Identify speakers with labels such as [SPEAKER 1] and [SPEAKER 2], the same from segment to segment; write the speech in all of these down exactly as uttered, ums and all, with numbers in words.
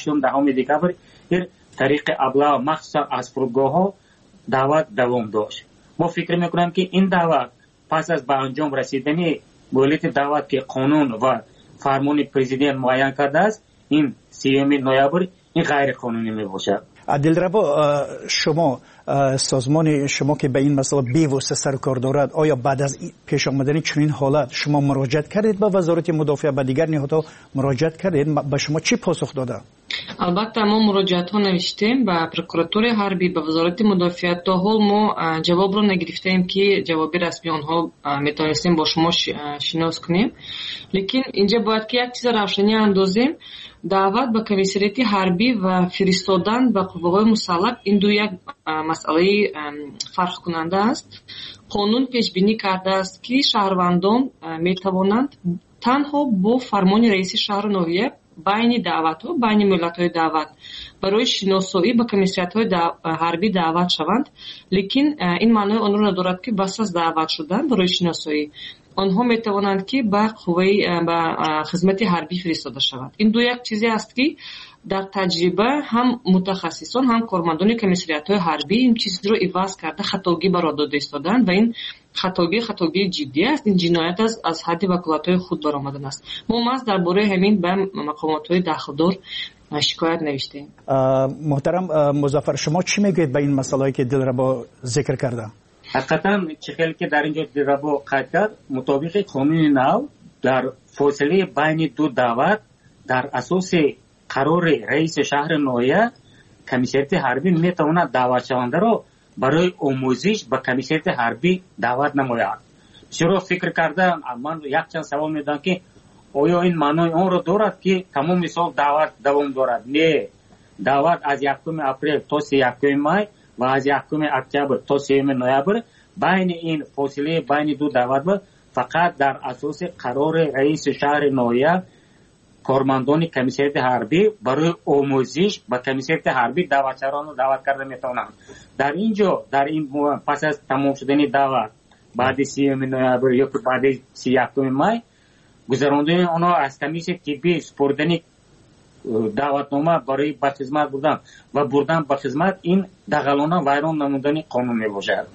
[SPEAKER 1] هشتم دهم دکامبر در طریق ابلاغ مخصوصا از فرودگاه‌ها دعوت دوام داشت. ما فکر میکنم که این دعوت پس از به انجام رسیدن مولد دعوت که قانون و فرمان پرزیدنت معین کرده است، این سیوم نوامبر این غیر قانونی می باشد.
[SPEAKER 2] دلربا، شما سازمان شما که به این مسئله بی‌واسطه سر کار دارد، آیا بعد از پیش آمدن چنین حالت شما مراجعت کردید به وزارت مدافعه، به دیگر نهادها مراجعت کردید؟ به شما چی پاسخ داده؟
[SPEAKER 3] البته ما مراجعت ها نوشتیم به پروکراتور حربی، به وزارت مدافعت. تا حال ما جواب رو نگرفتیم که جواب رسمی آنها میتونستیم با شما شناس کنیم. لیکن اینجا باید که یک چیز روشنی اندازیم. دعوت به کمیسریت حربی و فرستادن به قوه‌های مسلح این دو یک مسئله فرق کننده است. قانون پیش بینی کرده است که شهروندان می توانند تنها با فرمان رئیس شهر ناحیه بین دعوت ها بین ملت های دعوت برای شناسایی به کمیسریت های حربی دعوت شوند. لیکن این معنی آن را ندارد که بس از دعوت شدن برای شناسایی آنها می توانند که به قوه به خدمت حربی فرستاده شوند. این دو یک چیزی است که در تجربه هم متخصصان هم کارمندان کمیسریت های حربی این چیز رو عوض کرده، خطاگی برای داده ایستادن و این خطاگی خطاگی جدی است. این جنایت از از حد وکالت های خود برآمدن است. ما ماست درباره همین به مقامات های داخلدار شکایت نوشتیم.
[SPEAKER 2] محترم مظفر، شما چی میگید به این مسائلی که دلربا ذکر کرده؟
[SPEAKER 1] حقیقتا چه که در اینجا دلربا قید کرد، مطابق قانون نو در فاصله بین دو دعوت در اساس قرار رئیس شهر ناحیه کمیسریت حربی میتواند دعوت شونده را برای آموزش به کمیسریت حربی دعوت نماید. چرا فکر کردم من یک چند سوال میدم که آیا این معنای آن را دارد که تمام سال دعوت دوام دارد؟ نه، دعوت از یکم اپریل تا سیزدهم مای و از یکم اکتبر تا سوم نوامبر، بین این فاصله بین دو دعوت فقط در اساس قرار رئیس شهر ناحیه کارمندان کمیسریت حربی برای آموزش به کمیسریت حربی دعوتچران رو دعوت کرده میتونند. در اینجا در این پس از تمام شدن دعوت بعد سیوم نوامبر یا بعد سیزدهم مای گذراندن آنها از کمیسیون طبی سپردن دعوتنامه برای به خدمت بودن و بردن به خدمت این دغلانه ویران نمودن قانون می باشد.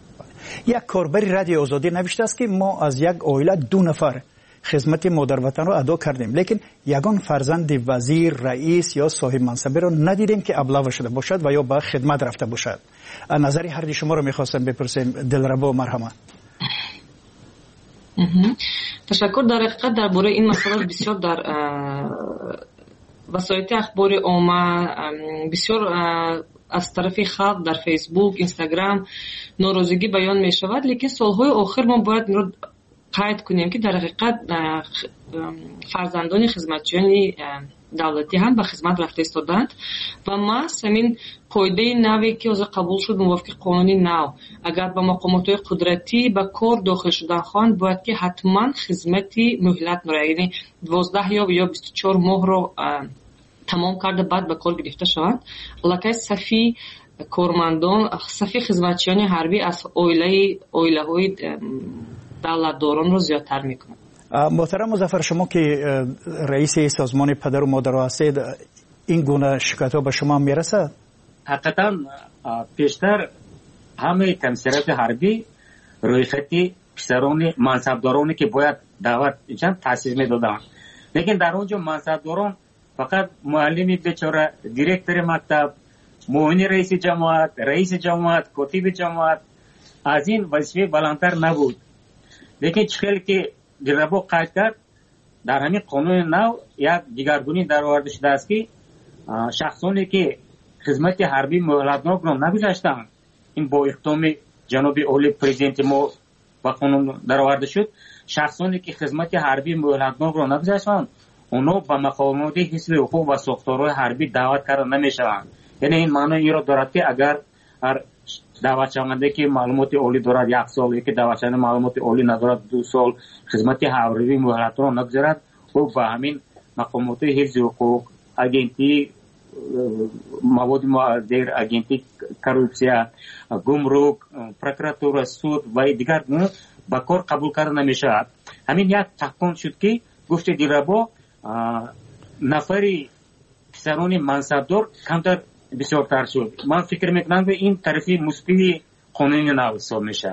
[SPEAKER 2] یک کاربری رادیو آزادی نوشته است که ما از یک عائله دو نفر خدمت مادر وطن را ادا کردیم، لیکن یگان فرزند وزیر، رئیس یا صاحب منصبی را ندیدیم که ابلاغ شده باشد و یا به خدمت رفته باشد. نظری هر شما را میخواستم بپرسیم. دلربا مرحمت.
[SPEAKER 3] تشکر. در حقیقت درباره این مسئله بسیار در وسایل اخبار عامه بسیار از طرف خلق در فیسبوک، اینستاگرام ناراضگی بیان می شود، لیکن سالهای آخر ما باید این رو قید کنیم که در حقیقت فرزندان خدمتچیان دولتی هم به خدمت رفته ایستادند و ما همین قاعده نوی که از قبول شد موافق قانونی نو، اگر به مقامات قدرتی به کار داخل شدن خواهند باید که حتما خدمتی مهلت نوره، یعنی دوازده یا یا بیست و چهار ماه رو تمام کرده بعد به کار گرفته شوند. البته صفی کارمندان صفی خدمتچیان حربی از اویله اویله های دولتداران رو زیادتر میکنه.
[SPEAKER 2] محترم مظفر، شما که رئیس سازمان پدر و مادر هستید، این گونه شکایت ها به شما میرسه؟
[SPEAKER 1] حقیقتا پیشتر همه کمیسریت حربی روی خطی پسران منصبدارانی که باید دعوت چند تاسیس میدادن، لیکن در اونجا منصبداران فقط معلمی بیچاره، دیرکتور مکتب، معاون رئیس جماعت، رئیس جماعت، کاتب جماعت از این وظیفه بلندتر نبود. لیکن چخیل که دلربا قید کرد، در همین قانون نو یک دیگرگونی در آورده شده است که شخصانی که خدمت حربی مهلتنامه را نگذاشتند، این با اقدام جناب اولی پرزیدنت ما با قانون در آورده شد، شخصانی که خدمت حربی مهلتنامه را نگذاشتند اونا به مقامات حزب حقوق و ساختارهای حربی دعوت کرده نمیشوند. یعنی این معنی این را دارد که اگر هر دعوت شونده که معلومات اولی دارد یک سال، یکی دعوت شونده معلومات اولی ندارد دو سال، خدمت حربی مهلت را نگذارد و به همین مقامات حزب حقوق، اگنتی مواد مخدر، اگنتی کروپسیا، گمرک، پروکراتور، سود و دیگر به کار قبول کرده نمیشود. همین یک تحکم شد که گفت دلربا نفری افسران منصبدار کمتر بسیارتر شد. من فکر میکنم که این طرف مثبت قانون نو حساب میشه.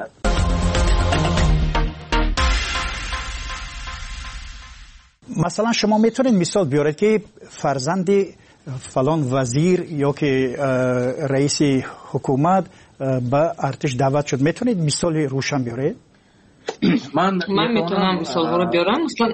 [SPEAKER 2] مثلا شما میتونید مثال بیارید که فرزند فلان وزیر یا که رئیس حکومت به ارتش دعوت شد، میتونید مثال روشن بیارید؟
[SPEAKER 1] من
[SPEAKER 3] من میتونم مثال ها رو بیارم. مثلا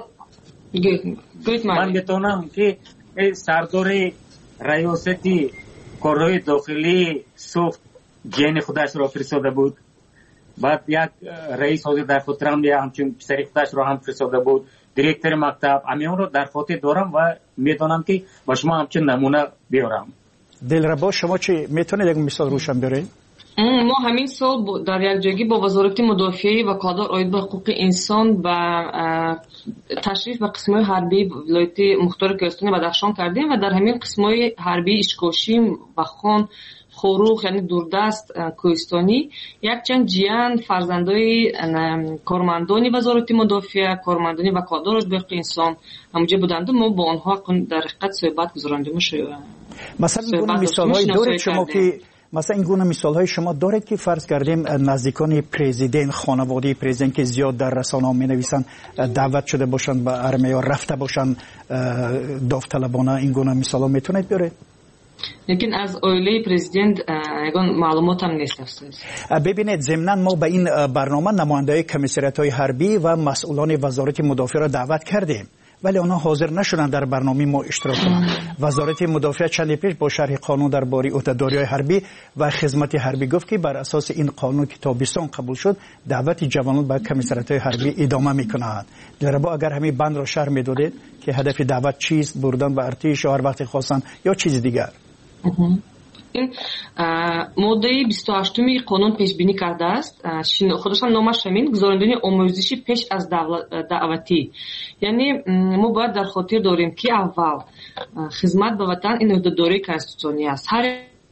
[SPEAKER 1] من میتونم که سردار ریاستی کارهای داخلی سوخت جن خودش را فرستاده بود، بعد یک رئیس حاضر در خاطرم یا همچون پسر خودش را هم فرستاده بود، دیرکتر مکتب، امیون رو در خاطر دارم و میدونم که با شما همچون نمونه بیارم.
[SPEAKER 2] دلربا شما چی میتونید یک مثال روشن بیارید؟
[SPEAKER 3] ما همین سال در یک جایی با وزارت مدافعه و کادر عاید به حقوق انسان و تشریف به قسم‌های حربی ولایت مختار کوهستان بدخشان کردیم و در همین قسم‌های حربی اشکاشیم و خان خوروخ یعنی دوردست کوهستانی یک چند جیان فرزندای کارمندانی وزارت مدافعه، کارمندانی و کادر عاید به حقوق انسان همونجا بودند و ما با آنها در حقیقت صحبت گذراندیم.
[SPEAKER 2] مثلا این گونه مثال‌های دارید شما که مثلا این گونه مثال‌های شما دارید که فرض کردیم نزدیکان پرزیدنت، خانواده پرزیدنت که زیاد در رسانه‌ها می‌نویسن دعوت شده باشند به ارمیا رفته باشند داوطلبانه، این گونه مثال‌ها میتونید بیارید؟
[SPEAKER 3] لیکن از اویله پرزیدنت یگان معلومات هم نیست افسوس.
[SPEAKER 2] ببینید ضمناً ما به این برنامه نماینده‌های کمیسریات‌های حربی و مسئولان وزارت مدافعه را دعوت کردیم ولی آنها حاضر نشدن در برنامه ما اشتراک کنند. وزارت مدافعه چند پیش با شرح قانون درباره عهده‌داری‌های حربی و خدمت حربی گفت که بر اساس این قانون که تابستان قبول شد دعوت جوانان به کمیسریات‌های حربی ادامه می‌کنند. درباره اگر همین بند را شرح می‌دادید که هدف دعوت چیست، بردن به ارتش هر وقت خواستن یا چیز دیگر؟
[SPEAKER 3] این ماده بیست و هشت قانون پیش بینی کرده است، خودش هم نامش همین گزارندگی آموزشی پیش از دعوتی، یعنی ما باید در خاطر داریم که اول خدمت به وطن این عهده‌داری کانستیتوسیونی است. هر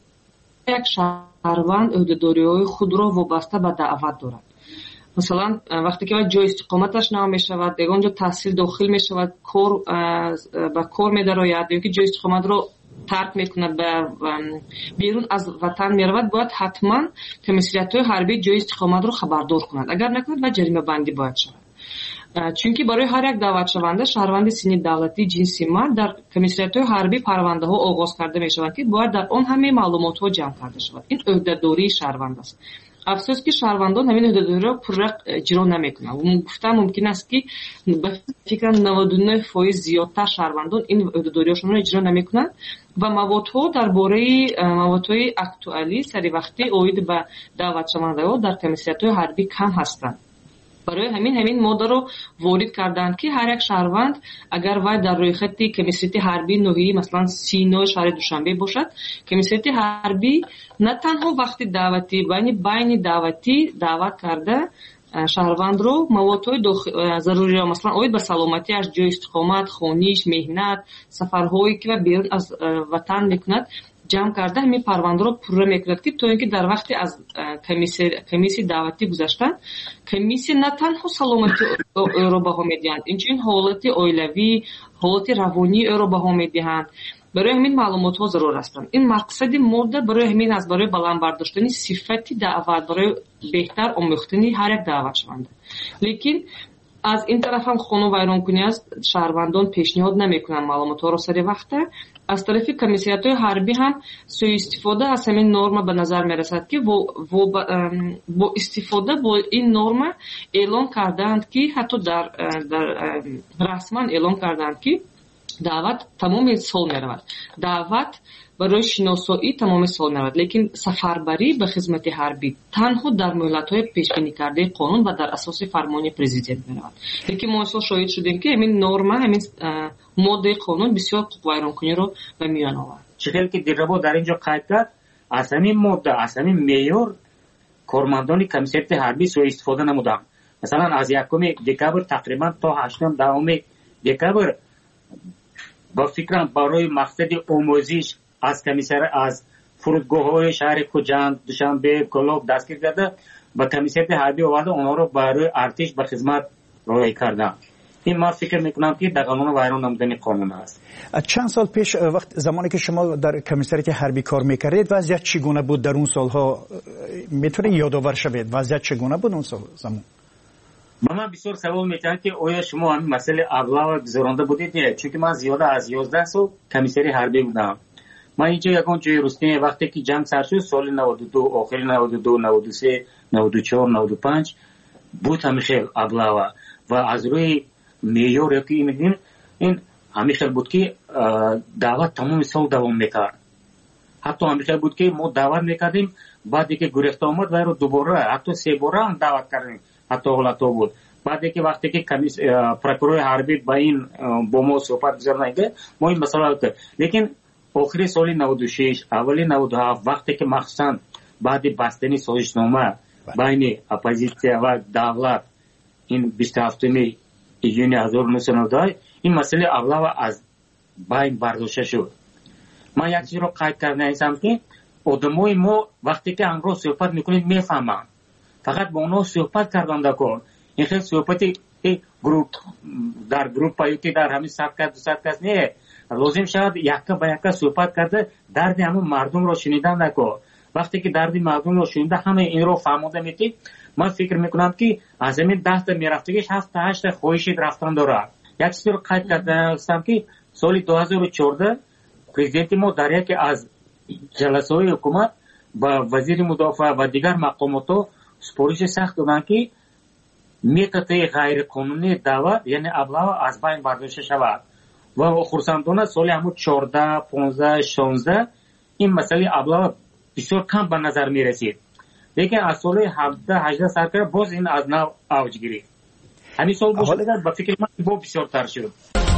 [SPEAKER 3] یک شهروند عهده‌داری‌های خود را وابسته به دعوت دارد. مثلا وقتی که جای استقامتش نام می شود، دیگه اونجا تحصیل داخل می شود، کار به کار می درآید، یا که جای استقامت رو ترک میکنه به بیرون از وطن میرود، باید حتما کمیسریات‌های حربی جای استقامت رو خبردار کند. اگر نکند و جریمه بندی باید شود. چونکه برای هر یک دعوت شونده شهروند سنی دولتی جنسی مرد در کمیسریات‌های حربی پرونده ها آغاز کرده می شود که باید در آن همه معلومات ها جمع کرده شود. این عهده‌داری شهروند است. افسوس که شهروندان همین عهده‌داری را پررق اجرا نمیکنند. گفتم ممکن است که به فکر نود و نه درصد زیادتر شهروندان این عهده‌داری‌هاشون را اجرا نمیکنند و موادها درباره موادهای اکتوالی سری وقتی عاید به دعوت شونده‌ها در کمیسریات‌های حربی کم هستند. برای همین همین ماده رو وارد کردند که هر یک شهروند اگر وای در روی خط کمیسریات حربی نوعی مثلا سینو شهر دوشنبه باشد، کمیسریات حربی نه تنها وقتی دعوتی بین بین دعوتی دعوت کرده شهروند رو موادهای ضروری را مثلا عاید به سلامتیش، جای استقامت، خانه‌اش، مهنت، سفرهایی که بیرون از وطن میکند جمع کرده همین پرونده رو پر میکرد که تا اینکه در وقتی از کمیسی کمیسی دعوتی گذشتن کمیسی نه تنها سلامتی او رو بها میدهند، اینچنین حالت اویلوی، حالت روانی او رو بها میدهند. برای همین معلومات ها ضرور هستند. این مقصد مورد برای همین از برای بلند برداشتن صفتی دعوت، برای بهتر آموختن هر یک دعوت شونده. لیکن از این طرف هم خانه ویرانکنی است، شهروندان پیشنهاد نمیکنن معلومات ها رو سری وقته. از طرف کمیسریات‌های حربی هم سوء استفاده از همین نرم به نظر میرسد که با, با استفاده با این نرم اعلام کردند که حتی در, در رسما اعلام کردند که دعوت تمام سال میرود، دعوت برای شناسایی تمام سال میرود، لیکن سفربری به خدمت حربی تنها در مهلت‌های پیش بینی کرده قانون و در اساس فرمان پرزیدنت میرود. لیکن ما اصلا شاهد شدیم که همین نرم همین ماده قانون بسیار ویرانکنی رو به میان آورد.
[SPEAKER 1] چطور که دیربا در اینجا قید کرد از همین ماده، از همین معیار کارمندان کمیسریات حربی سوء استفاده نمودند. مثلا از یکم دکبر تقریبا تا هشتم دهم دکبر با فکرم برای مقصد آموزش از کمیسر از فرودگاه‌های شهر کوجند، دوشنبه، کلوب دستگیر کرده و کمیسریات حربی آورده اونها رو برای ارتش به خدمت راه کردن. این ما فکر میکنم که در قانون ویران نمودن قانون است.
[SPEAKER 2] چند سال پیش وقت زمانی که شما در کمیسریت حربی کار میکردید وضعیت چگونه بود در اون سالها؟ میتونه یادآور شوید وضعیت چگونه بود اون سال زمان؟
[SPEAKER 1] با من بسیار سوال میکنم که آیا شما همین مسئله ابلاغ گذرانده بودید نه؟ چون که من زیاده از یازده سال کمیسری حربی بودم. من اینجا یکان جای رستمی وقتی که جنگ سر شد سال نود و دو آخر نود و دو نود و سه نود و چهار نود و پنج بود همیشه ابلاغ و از روی معیار که میگیم این همیشه بود که دعوت تمام سال دوام میکرد. حتی همیشه بود که ما دعوت میکردیم بعدی که گرفته آمد و رو دوباره حتی سه بار هم دعوت کردیم. حتی حالت بود بعدی که وقتی که کمیس پروکورور حربی با این با ما صحبت گذار نگه ما این مسئله کرد. لیکن آخری سال نود و شش اولی نود و هفت وقتی که مخصوصا بعد بستنی سازشنامه بین اپوزیسیا و دولت این بیست و هفتم ایون هزار و نهصد و نود این مسئله ابلاغ از بین برداشته شد. من یک چیز رو قید کرده هستم که آدمای ما وقتی که امروز صحبت میکنید میفهمن فقط با اونها صحبت کردن دکن این خیلی صحبتی گروپ در گروپ پایوتی در همین صد کس دو صد کس نه لازم شد یکا با یکا صحبت کرده درد همون مردم رو شنیدن نکن. وقتی که درد مردم رو شنیده همه این رو فهموده میتی من فکر میکنم که از همین ده تا میرفتگیش هفت تا هشت خواهشی رفتن داره. یک چیزی رو قید کرده هستم که سال دو هزار و چهارده پرزیدنت ما در یکی از جلسه های حکومت با وزیر مدافع و دیگر مقامات سپارش سخت دادن که میتوان غیر قانونی دعوت یعنی ابلاغ از بین برداشته شود و خرسندانه سال همون چهارده پانزده شانزده این مسئله ابلاغ بسیار کم به نظر می رسید. لیکن از سال هفده هجده سرکر باز این از نو اوج گرفت. همین سال باشه با فکر من با بسیار تر شد.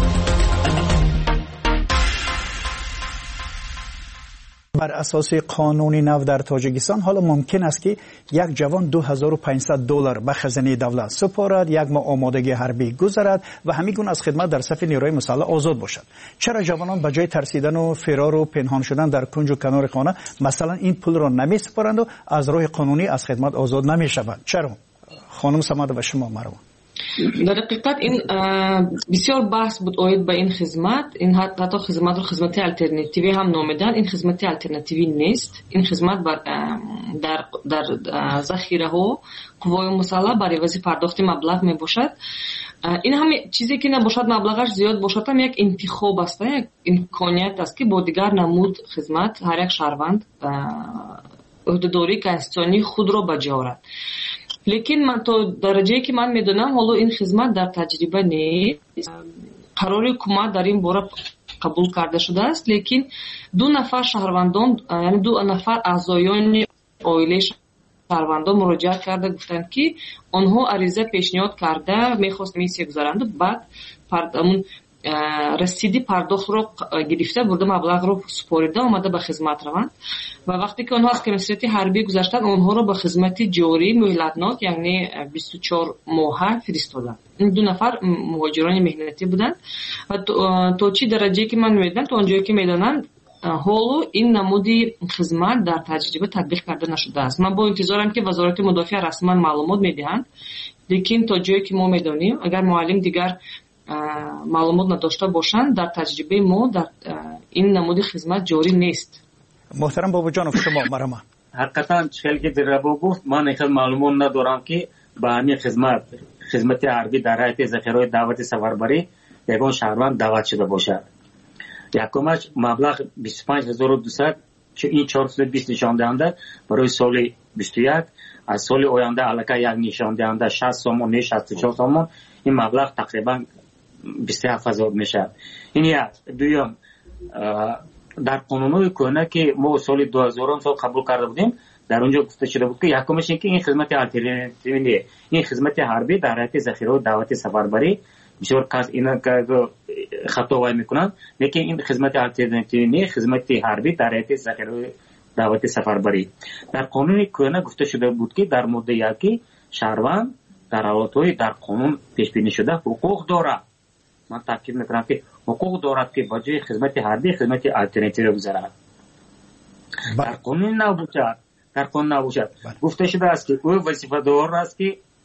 [SPEAKER 2] بر اساس قانون نو در تاجیکستان حالا ممکن است که یک جوان دو هزار و پانصد دلار به خزانه دولت سپارد، یک ماه آمادگی حربی گذارد و همین گونه از خدمت در صف نیروی مسلح آزاد باشد. چرا جوانان به جای ترسیدن و فرار و پنهان شدن در کنج و کنار خانه مثلا این پول را نمی سپارند و از راه قانونی از خدمت آزاد نمی شوند؟ چرا؟ خانم سماد و شما مروه.
[SPEAKER 3] در حقیقت این بسیار بحث بود اوید به این خدمت. این حتی خدمت رو خدمت الटरनेटिव्ی هم نامیدن. این خدمت الटरनेटिव्ی نیست. این خدمت در در ذخیره ها قوای مسلح برای عوض پرداخت مبلغ می باشد. این هم چیزی که نباشد مبلغش زیاد باشد هم یک انتخاب است، یک امکانیت است که با دیگر نمود خدمت هر یک شهروند عهدهداری کنستیتوشنی خود را بجارد. لیکن من تا درجه‌ای که من میدونم حالا این خدمت در تجربه نیست. قرار حکومت در این باره قبول کرده شده است، لیکن دو نفر شهروندان یعنی دو نفر اعضایان عائله شهروندان مراجعه کرده گفتند که آنها عریضه پیشنهاد کرده میخواست میسی گذارند و بعد پردامون رسیدی پرداخت رو گرفته برده مبلغ رو سپاریده آمده به خدمت روند و وقتی که آنها از کمیسریت حربی گذشتند آنها رو به خدمت جاری مهلتناک یعنی بیست و چهار ماهه فرستادند. این دو نفر مهاجران مهنتی بودند و تا چی درجه که من میدونم تا اونجایی که میدونم حالا این نمودی خدمت در تجربه تطبیق کرده نشده است. من با انتظارم که وزارت مدافع رسما معلومات میدهند، لیکن تا جایی که ما میدونیم اگر معلم دیگر معلومات نداشته باشند در تجربه ما در این نمود خدمت جاری نیست.
[SPEAKER 2] محترم بابا جان شما مرحبا.
[SPEAKER 1] حقیقتا چیزی که در ربو گفت من خیلی معلومات ندارم که با همین خدمت خدمت حربی در حیات ذخیره دعوت سفربری یگان شهروند دعوت شده باشد. یکمش مبلغ بیست و پنج هزار و دویست چه این چهارصد و بیست نشان دهنده برای سال بیست و یک از سال آینده الکی یک نشان دهنده شصت سوم و شصت و چهار سوم این مبلغ تقریبا بیست و هفت هزار میشه. این یک. دویم در قانون‌های کهنه که ما سال دو هزار سال قبول کرده بودیم در اونجا گفته شده بود که یکمش این که این خدمت الटरनेटिव्ی این خدمت حربی در حیات ذخیره دعوت سفربری بسیار کس اینا که خطا وای میکنن، لیکن این خدمت الटरनेटिव्ی نه خدمت حربی در حیات ذخیره دعوت سفربری در قانون کهنه گفته شده بود که در ماده یکی شهروند در حالت‌های در قانون پیش بینی شده حقوق دارد. من تاکید میکنم که حقوق دارد که با جای خدمت حربی خدمت الटरनेटिव्ی گذارد. در قانون نباشد در قانون نباشد گفته شده است که او وظیفه دار است که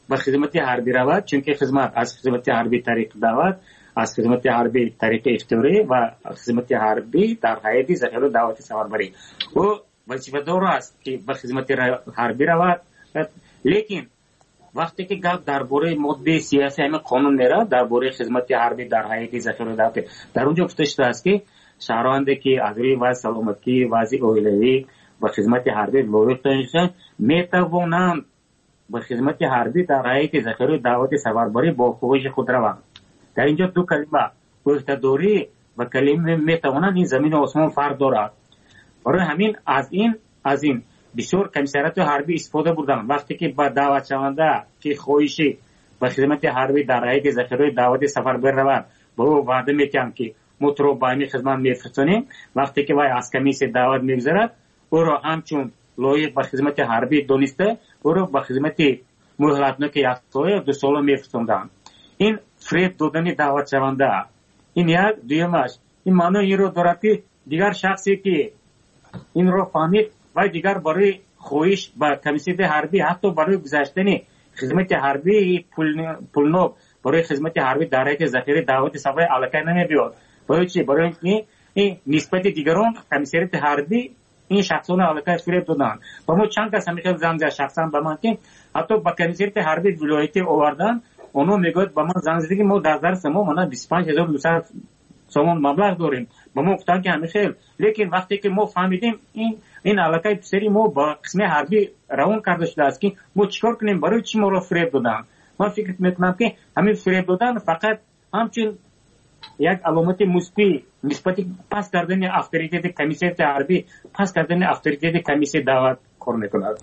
[SPEAKER 1] به خدمت حربی رود، چون که خدمت از خدمت حربی طریق دعوت، از خدمت حربی طریق افتوری و خدمت حربی در هیئت ذخیره دعوت سفربری او وظیفه دار است که به خدمت حربی رود. لیکن وقتی که گپ درباره ماده سیاسی همه قانون میره درباره خدمت حربی در هیئت ذخیره دعوت، در اونجا گفته شده است که شهروندی که از روی وضع سلامتی وضع اولیوی و خدمت حربی لایق داشتند میتوانند به خدمت حربی در هیئت ذخیره دعوت سفربری با خواهش خود روند. در اینجا دو کلمه عهده‌داری و کلمه میتوانند این زمین و آسمان فرق دارد. برای همین از این از این بسیار کمیسریات حربی استفاده بردن. وقتی که با دعوت شونده که خواهشی به خدمت حربی در هیئت ذخیره دعوت سفربری رود با او وعده میکنم که ما تو رو با این خدمت میفرستیم، وقتی که وای از کمیسیون دعوت میگذرد او را همچون لایق به خدمت حربی دونسته او را به خدمت مهلتناک یک سال دو سال میفرستند. این فریب دادن دعوت شونده. این یک دویمش این معنی این رو دارد که دیگر شخصی که این رو فهمید و دیگر برای خواهش با کمیسیون حربی حتی برای گذاشتن خدمت حربی پولناب برای خدمت حربی در هیئت ذخیره دعوت سفربری علاقه نمی‌بیاد. برای چی؟ برای این نسبت دیگران کمیسریات حربی این شخصان علاقه فریب دادن. با ما چند کس همیشه زنگ زد شخصا به من که حتی با کمیسریات حربی ولایتی آوردن، اونو میگوید با من زنگ زدی که ما در درس ما مانا بیست و پنج هزار و دویست سوم مبلغ داریم. با ما گفتن که همیشه، لیکن وقتی که ما فهمیدیم این این علاقه پسری ما با قسم حربی روان کرده شده است که ما چیکار کنیم، برای چی ما رو فریب دادن. من فکر میکنم که همین فریب دادن فقط همچین یک علامت مثبت نسبت پس کردن اتوریته کمیسیون حربی پس کردن اتوریته کمیسیون دعوت کار میکند.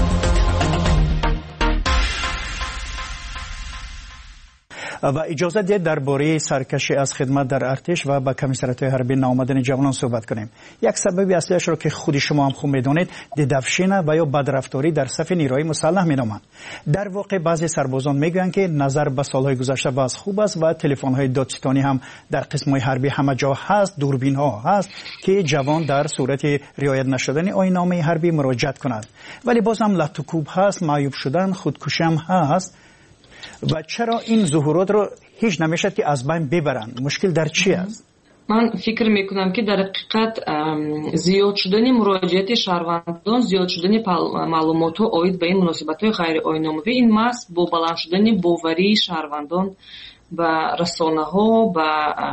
[SPEAKER 2] و اجازه دید درباره سرکشی از خدمت در ارتش و با کمیسریات حربی ناآمدن جوانان صحبت کنیم. یک سبب اصلیش رو که خود شما هم خوب میدونید ددفشین و یا بدرفتاری در صف نیروهای مسلح مینامند. در واقع بعضی سربازان میگویند که نظر به سالهای گذشته باز خوب است و تلفن‌های دادستانی هم در قسم‌های حربی همه جا هست، دوربین‌ها هست که جوان در صورت رعایت نشدن آیین‌نامه حربی مراجعت کند. ولی باز هم لطوکوب هست، معیوب شدن، خودکشی هم هست. و چرا این ظهورات رو هیچ نمیشد که از بین ببرن؟ مشکل در چی است؟
[SPEAKER 3] من فکر میکنم که در حقیقت زیاد شدن مراجعات شهروندان، زیاد شدن معلومات اوید به این مناسبت‌های غیر آیین‌ناموی، این محض با بلند شدن باوری شهروندان با رسانه‌ها، با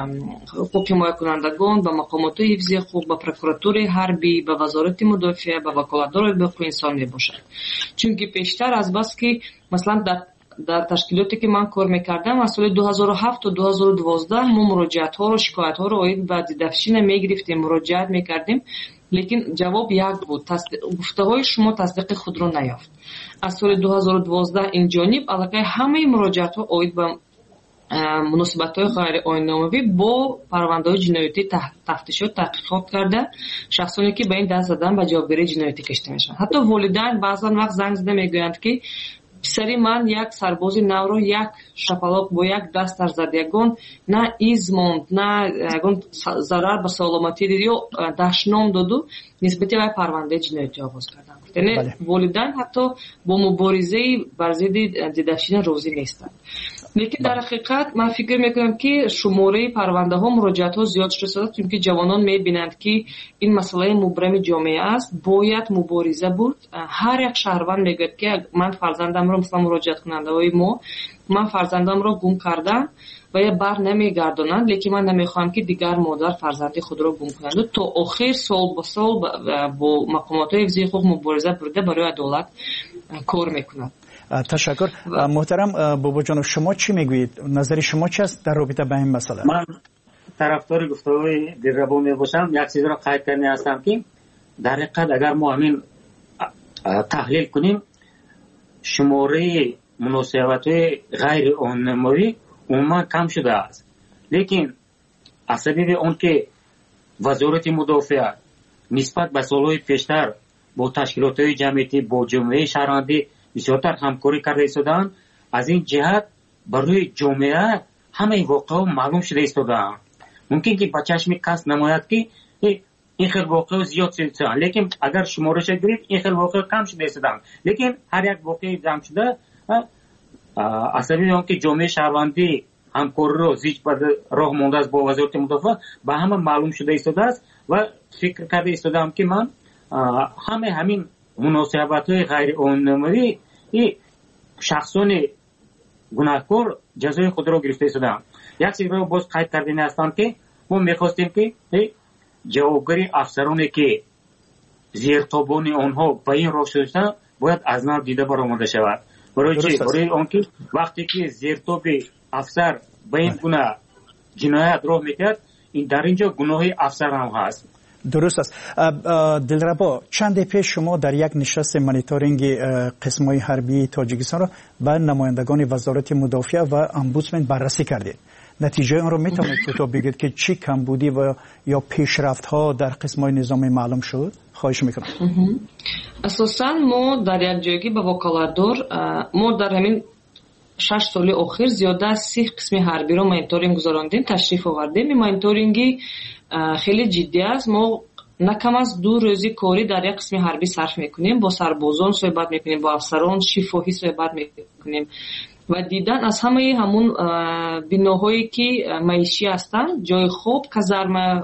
[SPEAKER 3] حقوق حمایت کنندگان، با مقامات حفظی حقوق، با پروکراتور حربی، با وزارت مدافعه، با وکالتدار حقوق انسان میباشد. چون که پیشتر از بس که مثلا در در تشکیلاتی که من کار میکردم از سال دو هزار و هفت تا دو هزار و دوازده ما مراجعات ها و شکایت ها رو اوید به ددفشین میگرفتیم، مراجعت میکردیم، لیکن جواب یک بود، گفته های شما تصدیق خود رو نیافت. از سال دو هزار و دوازده این جانب علاقه همه مراجعات ها اوید به مناسبت های غیر آیین‌ناموی با پرونده های جنایتی تفتیش و تحقیقات کرده شخصانی که به این دست زدن به جوابگیری جنایتی کشیده میشن. حتی والدین بعضا وقت زنگ زده میگویند که پسری من یک سرباز نو رو یک شپلاق با یک دست در زد، یگان نه ایز موند، نه یگان ضرر به سلامتی دید یا دشنام دادو نسبتی به پرونده جنایتی آغاز کردن. یعنی والدین حتی با مبارزه بر ضد ددفشین راضی نیستند. لیکن در حقیقت من فکر میکنم که شماره پرونده ها، مراجعات ها زیاد شده، چون که جوانان میبینند که این مسئله مبرم جامعه است، باید مبارزه بود. هر یک شهروند میگه که من فرزندم رو مثلا مراجعات کننده های ما من فرزندم رو گم کردم و یا بر نمیگردانند، لیکن من نمیخوام که دیگر مادر فرزندی خود رو گم کنند. تا آخر سال با سال با مقامات حفظی حقوق مبارزه برده برای عدالت کار میکنند.
[SPEAKER 2] تشکر. محترم بابا جان، شما چی میگویید؟ نظر شما چی است در رابطه با این مسئله؟
[SPEAKER 1] من طرفدار گفتگوی دلربا میباشم. یک چیز را قید کرده هستم که در حقیقت اگر ما همین تحلیل کنیم شماره مناسبت غیر آیین‌ناموی عموما کم شده است، لیکن از سبب اون که وزارت مدافعه نسبت به سالهای پیشتر با تشکیلات جمعیتی با جامعه شهروندی بسیارتر همکاری کرده ایستادند، از این جهت برای جامعه همه واقعا معلوم شده ایستادند. ممکن که با چشم کس نماید که این خیلی واقعا زیاد شده، لیکن اگر شمارش گرفت این خیلی واقعا کم شده ایستادند. لیکن هر یک واقعی جمع شده اصلی اون که جامعه شهروندی همکاری رو زیج بر راه مونده است با وزارت مدافع به همه معلوم شده ایستاده است و فکر کرده ایستادم که من همه همین مناسبت های غیر قانونی شخصان گناهکار جزای خود را گرفته ایستادم. یک چیز رو باز قید کردن هستم که ما میخواستیم که جوابگری افسرانی که زیرتابان آنها به این راه شدن باید از نو دیده برآورده شود. برای چی؟ برای آنکه وقتی که زیرتاب افسر به این گناه جنایت راه میکرد، این در اینجا گناه افسر هم هست.
[SPEAKER 2] درست است. دلربا، چند پیش شما در یک نشست مانیتورینگ قسم‌های حربی تاجیکستان را به نمایندگان وزارت مدافع و امبودسمن بررسی کردید. نتیجه آن را میتونید کوتاه بگید که چی کمبودی و یا پیشرفت‌ها در قسم‌های نظامی معلوم شد؟ خواهش میکنم.
[SPEAKER 3] اساساً ما در یک جایگی به وکالتدار ما در همین شش سال اخیر زیاده از سی قسم حربی رو مانیتورینگ گذراندیم، تشریف آوردیم. این مانیتورینگی خیلی جدی است. ما نکم از دو روزی کاری در یک قسم حربی صرف میکنیم، با سربازان صحبت میکنیم، با افسران شفاهی صحبت میکنیم و دیدن از همه همون بناهایی که معیشی هستند، جای خوب، کازرمه،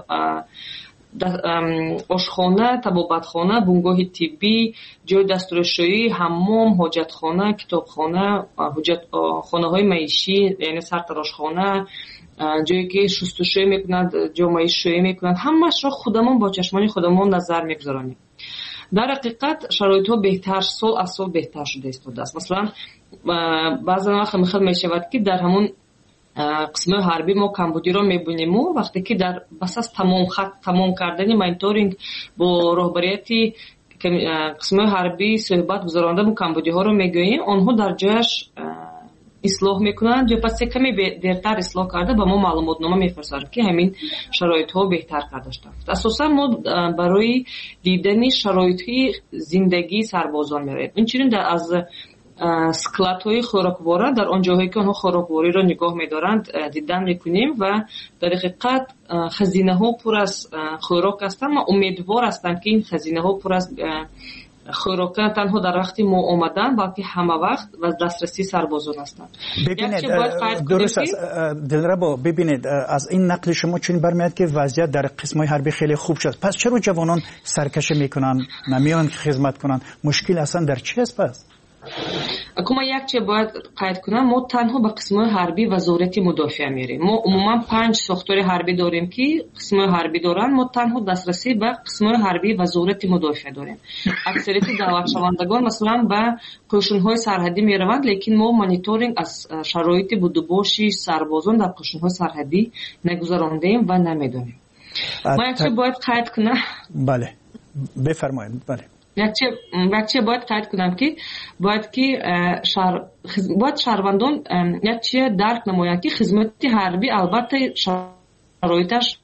[SPEAKER 3] آشخانه، طبابتخانه، بنگاه طبی، جای دستورالشویی، حمام، حاجتخانه، کتابخانه، حاجت خانه های معیشی یعنی سرتراشخانه، جایی که شستشویی میکنند، جامعه شویی میکنند، همش را خودمون با چشمان خودمون نظر میگذاریم. در حقیقت شرایط ها بهتر، سال از سال بهتر شده ایستاده است. مثلا بعضی وقت میخواد میشود که در همون قسم حربی ما کمبودی را میبینیم و وقتی که در بس از تمام خط تمام کردن مانیتورینگ با رهبریت قسم حربی صحبت گذرانده و کمبودی ها رو میگوییم، آنها در جایش اصلاح میکنند یا پس کمی دیرتر اصلاح کرده به ما معلومات نامه میفرستند که همین شرایط ها بهتر کرده شده. اساسا ما برای دیدن شرایط زندگی سربازان میریم. اینچنین در از سکلات های خوراکواره در آن جاهایی که آنها خوراکواری را نگاه می‌دارند دیدن می‌کنیم و در حقیقت خزینه ها پر از خوراک هستند و امیدوار هستند که این خزینه ها پر از خوراک تنها در وقتی ما آمدن بلکه همه وقت و دسترسی سربازان هستند.
[SPEAKER 2] ببینید درست است دلربا، ببینید از این نقل شما چون برمیاد که وضعیت در قسم‌های حربی خیلی خوب شد، پس چرا جوانان سرکشی میکنن، نمیان خدمت کنن؟ مشکل اصلا در چی است پس؟
[SPEAKER 3] اما یک چه باید قید کنم، ما تنها به قسم حربی وزارت مدافع میریم. ما عموما پنج ساختار حربی داریم که قسم حربی دارن، ما تنها دسترسی به قسم حربی وزارت مدافع داریم. اکثریت دعوت شوندگان مثلا به قشون‌های سرحدی میروند، لیکن ما مانیتورینگ از شرایط بودباشی سربازان در قشون‌های سرحدی نگذراندیم و نمیدونیم. ما یک چه باید قید کنم.
[SPEAKER 2] بله بفرمایید. بله
[SPEAKER 3] یک چه باید قید کنم که باید که شهر باید شهروندان یک چه درک نمایند که خدمت حربی البته شرایطش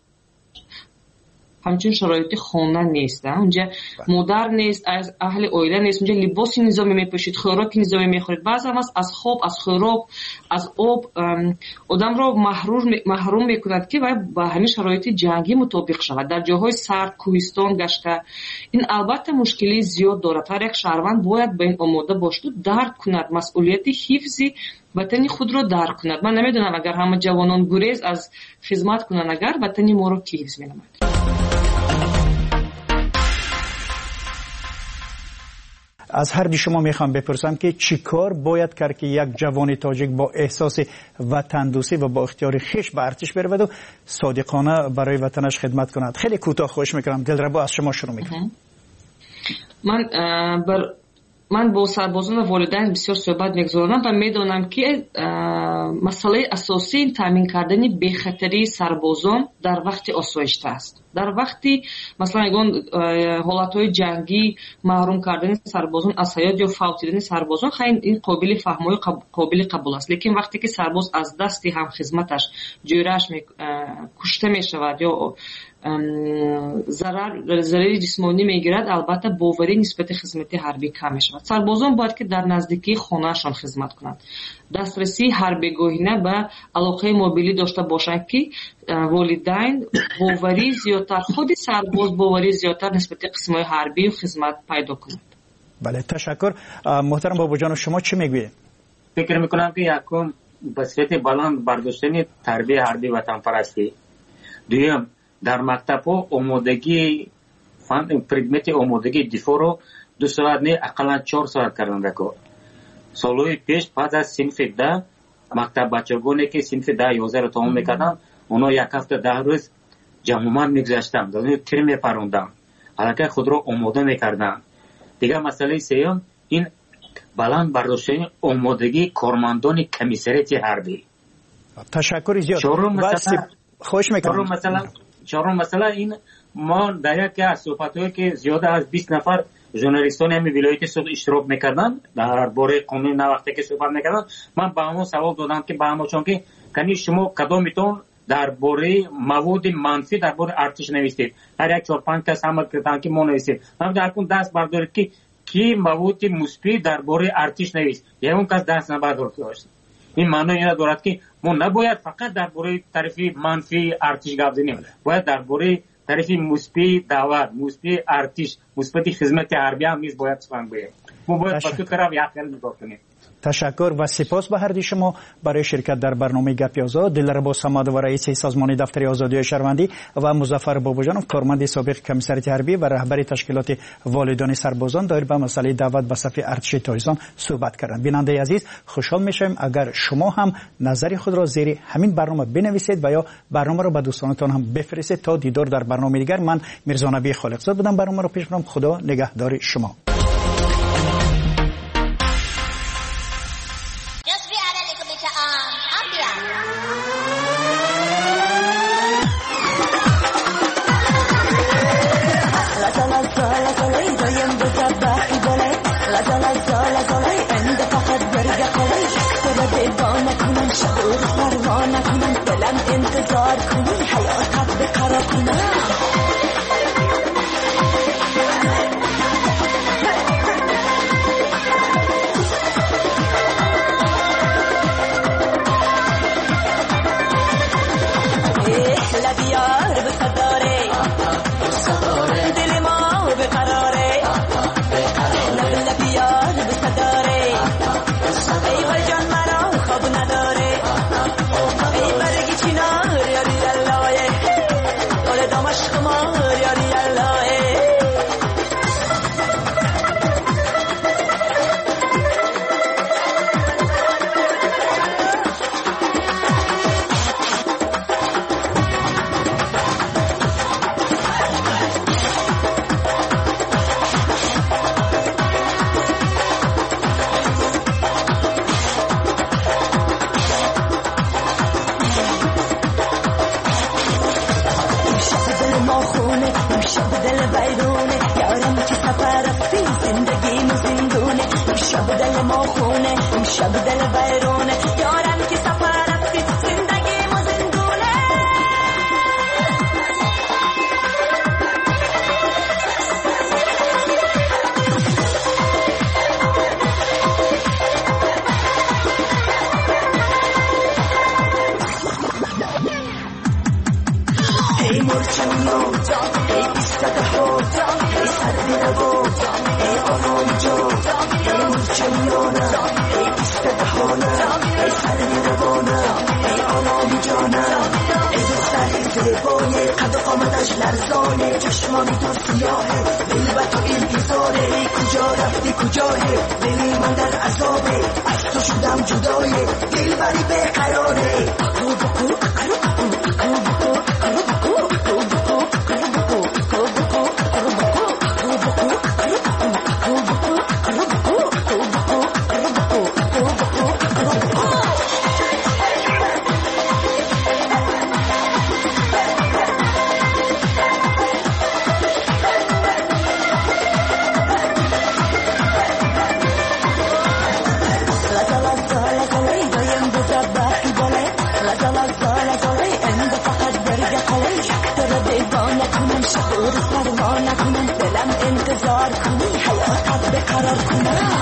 [SPEAKER 3] همچون شرایط خانه نیست، اونجا مادر نیست، از اهل عائله نیست، اونجا لباس نظامی میپوشید، خوراک نظامی میخورید، بعضی هم از خواب، از خوراک، از آب آدم را محروم محروم میکند که باید با همین شرایط جنگی مطابق شود. در جاهای سرد، کوهستان گشته این البته مشکلی زیاد دارد. هر یک شهروند باید به این آماده باشد، درک کند مسئولیت حفظ وطن خود را درک کند. من نمیدونم اگر همه جوانان گریز از خدمت کنند، اگر وطن ما را کی حفظ مینماید؟
[SPEAKER 2] از هر دی شما میخوام بپرسم که چی کار باید کرد که یک جوان تاجیک با احساس وطن دوستی و با اختیار خویش به ارتش برود و صادقانه برای وطنش خدمت کند؟ خیلی کوتاه خواهش میکنم. دلربا از شما شروع میکنم.
[SPEAKER 3] من بر من با سربازان و والدین بسیار صحبت میگذارم و میدونم که مسئله اساسی تامین کردن بی‌خطری سربازان در وقت آسایش است. در وقتی مثلا اگه حالتهای جنگی محروم کردن سربازان از حیات یا فوتیدن سربازان خیلی این قابل فهم و قابل قبول است، لیکن وقتی که سرباز از دستی هم خدمتش جویرش کشته می شود یا ضرر ضرر جسمانی میگیرد، البته باوری نسبت خدمت حربی کم شود. سربازان باید که در نزدیکی خانهشان خدمت کنند. دسترسی حربیگاهینه به علاقه موبیلی داشته باشند که والدین باوری زیادتر، خود سرباز باوری زیادتر نسبت قسم‌های حربی و خدمت پیدا کنند.
[SPEAKER 2] بله تشکر. محترم بابا جان شما چی میگویید؟
[SPEAKER 1] فکر میکنم که یکم بسیط بلند برداشتن تربیه حربی وطن پرستی، دویم در مکتب ها آمادگی فن پردمت آمادگی دفاع رو دو ساعت نه اقلا چهار ساعت کردن دکو. سالوی پیش پس از صنف ده مکتب بچگونه که صنف ده یازده رو تمام میکردن، اونا یک هفته ده روز جمعمان میگذاشتن، دانه تیر میپروندن، حالا خود رو آماده میکردن. دیگه مسئله سیوم این بلند برداشتن آمادگی کارمندان کمیسریت حربی.
[SPEAKER 2] تشکر زیاد.
[SPEAKER 1] چهارم مثلا
[SPEAKER 2] خوش میکنم.
[SPEAKER 1] چهارم مثلا چهارم مثلا این ما در یک از صحبت‌هایی که زیاد از بیست نفر ژورنالیستان همین ولایت سود اشتراک میکردن در باره قانون وقتی که صحبت میکردن، من با همون سوال دادم که با همون چون که کنی شما کدامتون در باره مواد منفی در باره ارتش نوشتید، هر یک چهار پنج کس هم کردن که ما نوشتید، من در کن دست بردارید که کی مواد مثبت در باره ارتش نوشت، یا اون کس دست نبرداشت. این معنی اینه دارد که ما نباید فقط در باره طرف منفی ارتش گپ بزنیم، باید در باره طرف مثبت دعوت، مثبت ارتش، مثبت خدمت حربی هم نیز باید سخن بگیم. ما باید با تو طرف یک خیال نگاه کنیم.
[SPEAKER 2] تشکر و سپاس به هر دو شما برای شرکت در برنامه گپ آزاد. دلربا صمد و رئیس سازمان دفتر آزادی شهروندی و مظفر باباجانov کارمند سابق کمیسریت حربی و رهبر تشکیلات والدان سربازان دایر به مسئله دعوت به صف ارتش تایزان صحبت کردند. بیننده عزیز، خوشحال میشیم اگر شما هم نظر خود را زیر همین برنامه بنویسید و یا برنامه را به دوستانتان هم بفرستید. تا دیدار در برنامه دیگر، من میرزا نبی خالقزاد بودم. برنامه را پیش برم. خدا نگهدار شما.
[SPEAKER 4] انتظار کنی حیاتت بقرار کنم لبیار بصداره دل ما بقراره لبیار بصداره ای بر جان مرا خواب نداره ای برگی چینار یاری اللهه داره دامش خمار یاری اللهه شب دل بیرونه یارم که سفر رفتی زندگی ما زندونه ای مرچم نوزا ای بیستد حوزا ای سردی نبوزا ای آرام جوزا ای مرچم یونا ای سری روانه ای آنامی جانه ای دختری زیبای قد و قامتش لرزانه چشمانی تو سیاهه دل به تو انتظاره ای کجا رفتی کجاهه دلی من در عذابه از تو شدم جدایه دل بری بقراره اکو بکو اکرو بکو اکو بکو اکرو بکو اکو بکو اکرو بکو اکو بکو اکرو بکو اکو بکو اکرو بکو اکو بکو اکرو بکو اکو بکو اکرو بکو اکو بکو اکرو بکو شعور فرما نکنم دلم انتظار کنی حیاتت بقرار کنم